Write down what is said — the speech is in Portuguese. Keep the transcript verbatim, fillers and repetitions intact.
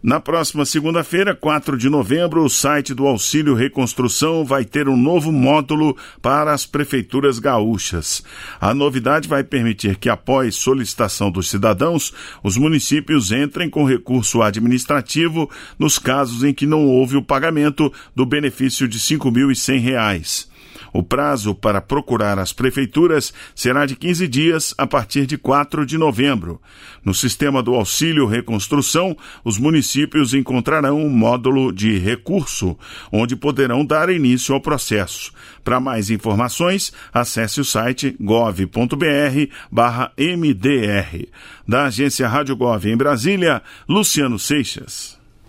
Na próxima segunda-feira, quatro de novembro, o site do Auxílio Reconstrução vai ter um novo módulo para as prefeituras gaúchas. A novidade vai permitir que, após solicitação dos cidadãos, os municípios entrem com recurso administrativo nos casos em que não houve o pagamento do benefício de cinco mil e cem reais. O prazo para procurar as prefeituras será de quinze dias a partir de quatro de novembro. No sistema do Auxílio Reconstrução, os municípios encontrarão um módulo de recurso, onde poderão dar início ao processo. Para mais informações, acesse o site gov ponto br barra M D R. Da agência Rádio Gov em Brasília, Luciano Seixas.